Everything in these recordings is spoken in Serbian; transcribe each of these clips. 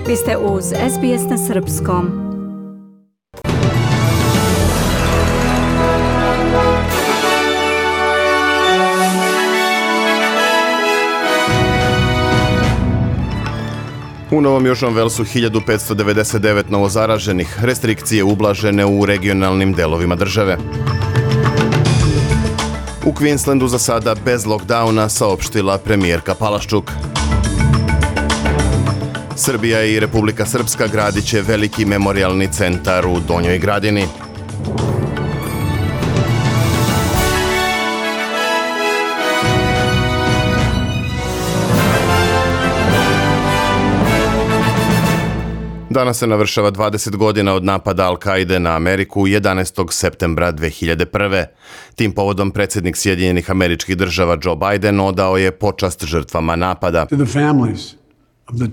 Vi ste uz SBS na Srpskom. U Novom Južnom Velsu 1599 novozaraženih, restrikcije ublažene u regionalnim delovima države. U Queenslandu za sada bez lockdowna, saopštila premijerka Palaščuk. Srbija i Republika Srpska gradit će veliki memorijalni centar u Donjoj Gradini. Danas se navršava 20 godina od napada Al-Kaide na Ameriku 11. septembra 2001. Tim povodom predsjednik Sjedinjenih Američkih Država Joe Biden odao je počast žrtvama napada. To the families of the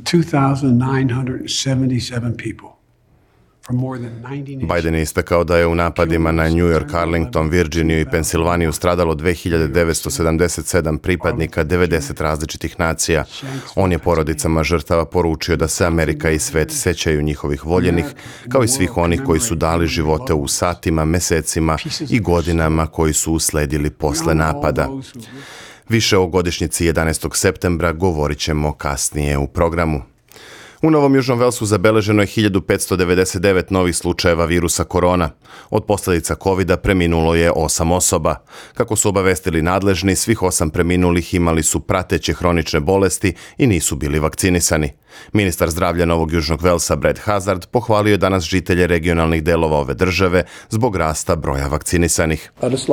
2,977 people. Biden je istakao da je u napadima na New York, Arlington, Virginiju i Pensilvaniju stradalo 2977 pripadnika 90 različitih nacija. On je porodicama žrtava poručio da se Amerika i svet sećaju njihovih voljenih, kao i svih onih koji su dali živote u satima, mesecima i godinama koji su usledili posle napada. Više o godišnjici 11. septembra govorit ćemo kasnije u programu. U Novom Južnom Velsu zabeleženo je 1599 novih slučajeva virusa korona. Od posljedica covida preminulo je 8 osoba. Kako su obavestili nadležni, svih 8 preminulih imali su prateće hronične bolesti i nisu bili vakcinisani. Ministar zdravlja Novog Južnog Velsa Brad Hazard pohvalio je danas žitelje regionalnih delova ove države zbog rasta broja vakcinisanih.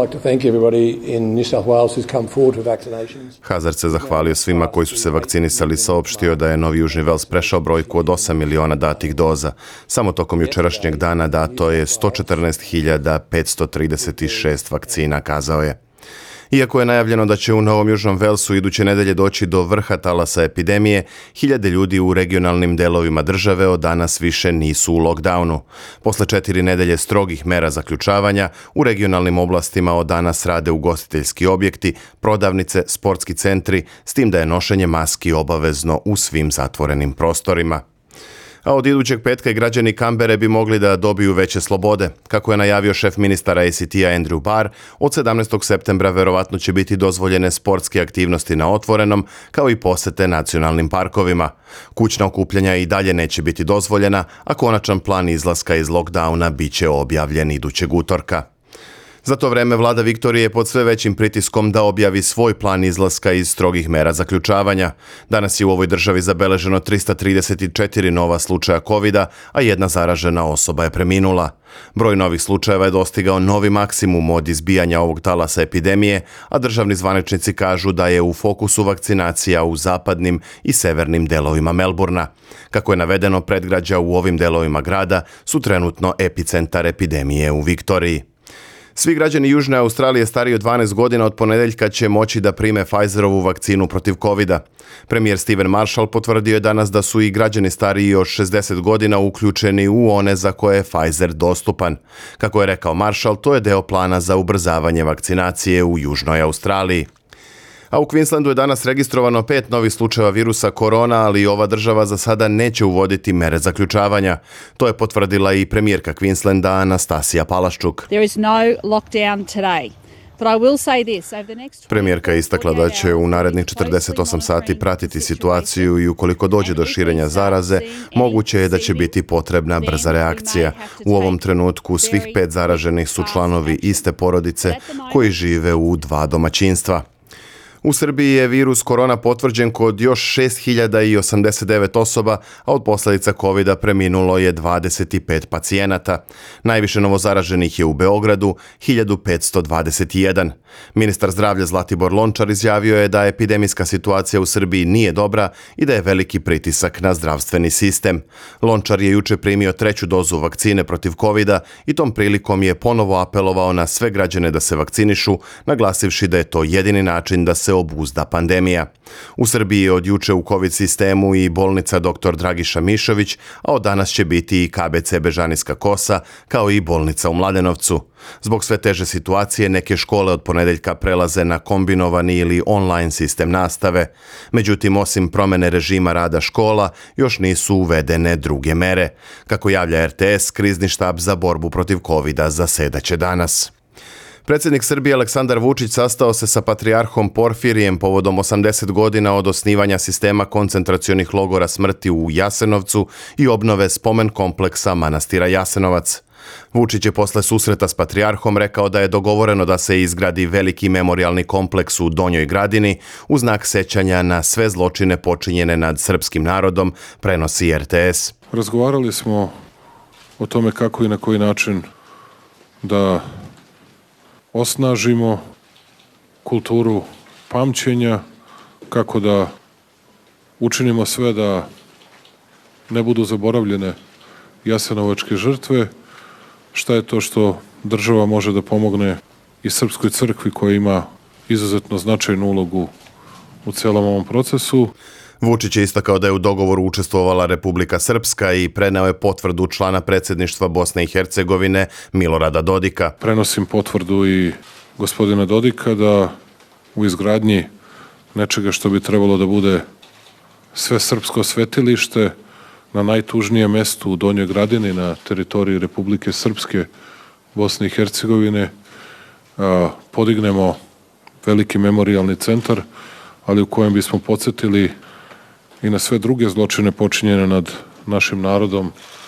Hazard se zahvalio svima koji su se vakcinisali, saopštio da je Novi Južni Vels prešao brojku od 8 miliona datih doza. Samo tokom jučerašnjeg dana dato je 114.536 vakcina, kazao je. Iako je najavljeno da će u Novom Južnom Velsu iduće nedelje doći do vrha talasa epidemije, hiljade ljudi u regionalnim delovima države od danas više nisu u lockdownu. Posle 4 nedelje strogih mera zaključavanja, u regionalnim oblastima od danas rade ugostiteljski objekti, prodavnice, sportski centri, s tim da je nošenje maski obavezno u svim zatvorenim prostorima. A od idućeg petka i građani Kambere bi mogli da dobiju veće slobode. Kako je najavio šef ministara ACT-a Andrew Barr, od 17. septembra verovatno će biti dozvoljene sportske aktivnosti na otvorenom, kao i posete nacionalnim parkovima. Kućna okupljanja i dalje neće biti dozvoljena, a konačan plan izlaska iz lockdowna bit će objavljen idućeg utorka. Za to vreme vlada Viktorije je pod sve većim pritiskom da objavi svoj plan izlaska iz strogih mera zaključavanja. Danas je u ovoj državi zabeleženo 334 nova slučaja covida, a jedna zaražena osoba je preminula. Broj novih slučajeva je dostigao novi maksimum od izbijanja ovog talasa epidemije, a državni zvaničnici kažu da je u fokusu vakcinacija u zapadnim i severnim delovima Melburna. Kako je navedeno, predgrađa u ovim delovima grada su trenutno epicentar epidemije u Viktoriji. Svi građani Južne Australije stariji od 12 godina od ponedeljka će moći da prime Pfizerovu vakcinu protiv covida. Premijer Stephen Marshall potvrdio je danas da su i građani stariji od 60 godina uključeni u one za koje je Pfizer dostupan. Kako je rekao Marshall, to je deo plana za ubrzavanje vakcinacije u Južnoj Australiji. A u Queenslandu je danas registrovano 5 novih slučajeva virusa korona, ali ova država za sada neće uvoditi mere zaključavanja. To je potvrdila i premijerka Queenslanda Anastasija Palaščuk. Premijerka je istakla da će u narednih 48 sati pratiti situaciju i ukoliko dođe do širenja zaraze, moguće je da će biti potrebna brza reakcija. U ovom trenutku svih 5 zaraženih su članovi iste porodice koji žive u 2 domaćinstva. U Srbiji je virus korona potvrđen kod još 6089 osoba, a od posljedica covida preminulo je 25 pacijenata. Najviše novozaraženih je u Beogradu, 1521. Ministar zdravlja Zlatibor Lončar izjavio je da epidemijska situacija u Srbiji nije dobra i da je veliki pritisak na zdravstveni sistem. Lončar je juče primio 3. dozu vakcine protiv covida i tom prilikom je ponovo apelovao na sve građane da se vakcinišu, naglasivši da je to jedini način da se se obuzda pandemija. U Srbiji je od juče u COVID sistemu i bolnica dr. Dragiša Mišović, a od danas će biti i KBC Bežanijska Kosa, kao i bolnica u Mladenovcu. Zbog sve teže situacije, neke škole od ponedeljka prelaze na kombinovani ili online sistem nastave. Međutim, osim promene režima rada škola, još nisu uvedene druge mere. Kako javlja RTS, krizni štab za borbu protiv covida zasedaće danas. Predsjednik Srbije Aleksandar Vučić sastao se sa patrijarhom Porfirijem povodom 80 godina od osnivanja sistema koncentracionih logora smrti u Jasenovcu i obnove spomen kompleksa manastira Jasenovac. Vučić je posle susreta s patrijarhom rekao da je dogovoreno da se izgradi veliki memorijalni kompleks u Donjoj Gradini u znak sećanja na sve zločine počinjene nad srpskim narodom, prenosi RTS. Razgovarali smo o tome kako i na koji način da osnažimo kulturu pamćenja, kako da učinimo sve da ne budu zaboravljene jasenovačke žrtve, šta je to što država može da pomogne i Srpskoj crkvi koja ima izuzetno značajnu ulogu u celom ovom procesu. Vučić je istakao da je u dogovoru učestvovala Republika Srpska i preneo je potvrdu člana predsjedništva Bosne i Hercegovine Milorada Dodika. Prenosim potvrdu i gospodina Dodika da u izgradnji nečega što bi trebalo da bude sve srpsko svetilište na najtužnijem mestu u Donjoj Gradini na teritoriji Republike Srpske, Bosne i Hercegovine, podignemo veliki memorijalni centar, ali u kojem bismo podsjetili i na sve druge zločine počinjene nad našim narodom,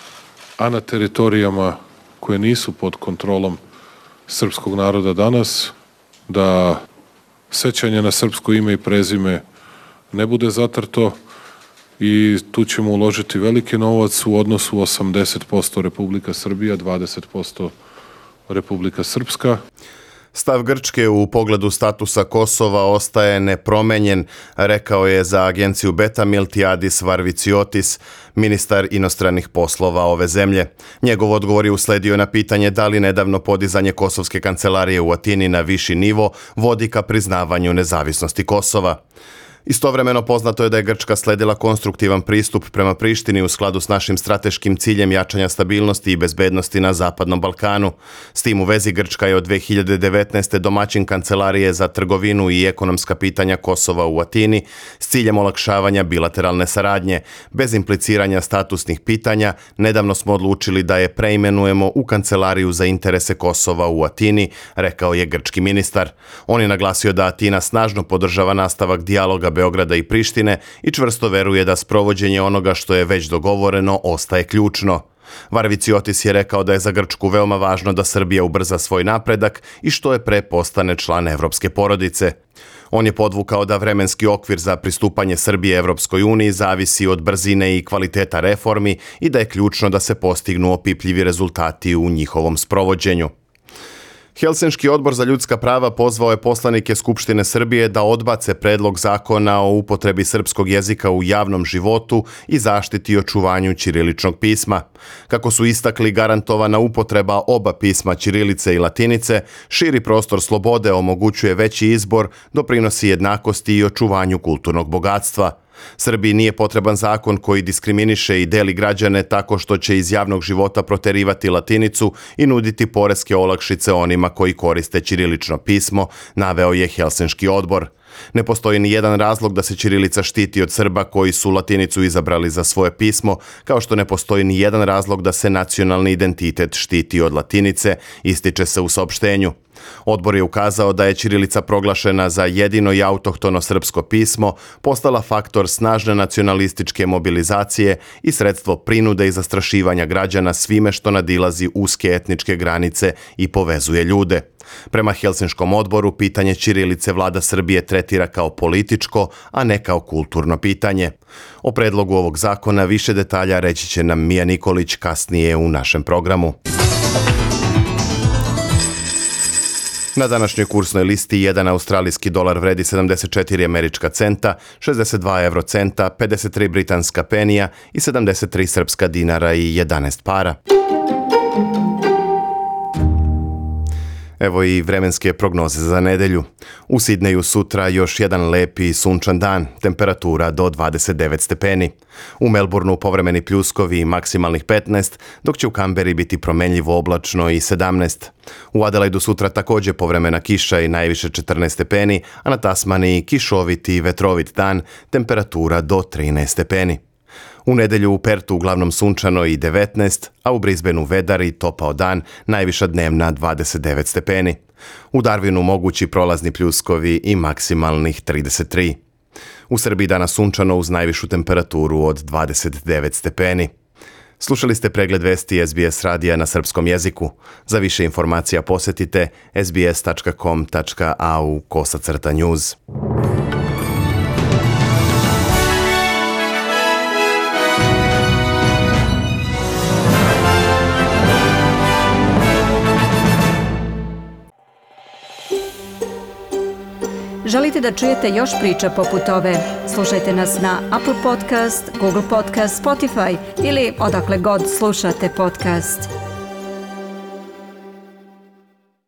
a na teritorijama koje nisu pod kontrolom srpskog naroda danas, da sećanje na srpsko ime i prezime ne bude zatrto i tu ćemo uložiti veliki novac u odnosu 80% Republika Srbija, 20% Republika Srpska. Stav Grčke u pogledu statusa Kosova ostaje nepromenjen, rekao je za agenciju Beta Miltiadis Varviciotis, ministar inostranih poslova ove zemlje. Njegov odgovor je usledio na pitanje da li nedavno podizanje kosovske kancelarije u Atini na viši nivo vodi ka priznavanju nezavisnosti Kosova. Istovremeno poznato je da je Grčka sledila konstruktivan pristup prema Prištini u skladu s našim strateškim ciljem jačanja stabilnosti i bezbednosti na Zapadnom Balkanu. S tim u vezi Grčka je od 2019. domaćin Kancelarije za trgovinu i ekonomska pitanja Kosova u Atini s ciljem olakšavanja bilateralne saradnje. Bez impliciranja statusnih pitanja, nedavno smo odlučili da je preimenujemo u Kancelariju za interese Kosova u Atini, rekao je grčki ministar. On je naglasio da Atina snažno podržava nastavak dijaloga Beograda i Prištine i čvrsto veruje da sprovođenje onoga što je već dogovoreno ostaje ključno. Varviciotis je rekao da je za Grčku veoma važno da Srbija ubrza svoj napredak i što je pre postane član evropske porodice. On je podvukao da vremenski okvir za pristupanje Srbije Evropskoj uniji zavisi od brzine i kvaliteta reformi i da je ključno da se postignu opipljivi rezultati u njihovom sprovođenju. Helsinški odbor za ljudska prava pozvao je poslanike Skupštine Srbije da odbace predlog zakona o upotrebi srpskog jezika u javnom životu i zaštiti i očuvanju ćiriličnog pisma. Kako su istakli, garantovana upotreba oba pisma ćirilice i latinice širi prostor slobode, omogućuje veći izbor, doprinosi jednakosti i očuvanju kulturnog bogatstva. Srbiji nije potreban zakon koji diskriminiše i deli građane tako što će iz javnog života proterivati latinicu i nuditi poreske olakšice onima koji koriste ćirilično pismo, naveo je Helsinški odbor. Ne postoji ni jedan razlog da se ćirilica štiti od Srba koji su latinicu izabrali za svoje pismo, kao što ne postoji ni jedan razlog da se nacionalni identitet štiti od latinice, ističe se u saopštenju. Odbor je ukazao da je ćirilica proglašena za jedino i autohtono srpsko pismo, postala faktor snažne nacionalističke mobilizacije i sredstvo prinude i zastrašivanja građana svime što nadilazi uske etničke granice i povezuje ljude. Prema Helsinškom odboru, pitanje ćirilice vlada Srbije tretira kao političko, a ne kao kulturno pitanje. O predlogu ovog zakona više detalja reći će nam Mija Nikolić kasnije u našem programu. Na današnjoj kursnoj listi 1 australijski dolar vredi 74 američka centa, 62 eurocenta, 53 britanska penija i 73 srpska dinara i 11 para. Evo i vremenske prognoze za nedelju. U Sidneju sutra još jedan lepi sunčan dan, temperatura do 29 stepeni. U Melbourneu povremeni pljuskovi i maksimalnih 15, dok će u Kamberi biti promenljivo oblačno i 17. U Adelaidu sutra također povremena kiša i najviše 14 stepeni, a na Tasmaniji kišovit i vetrovit dan, temperatura do 13 stepeni. U nedelju u Pertu uglavnom sunčano i 19, a u Brisbaneu vedar i topao dan, najviša dnevna 29 stepeni. U Darwinu mogući prolazni pljuskovi i maksimalnih 33. U Srbiji danas sunčano uz najvišu temperaturu od 29 stepeni. Slušali ste pregled vesti SBS radija na srpskom jeziku. Za više informacija posjetite sbs.com.au/news. Želite da čujete još priča poput ove? Slušajte nas na Apple Podcast, Google Podcast, Spotify ili odakle god slušate podcast.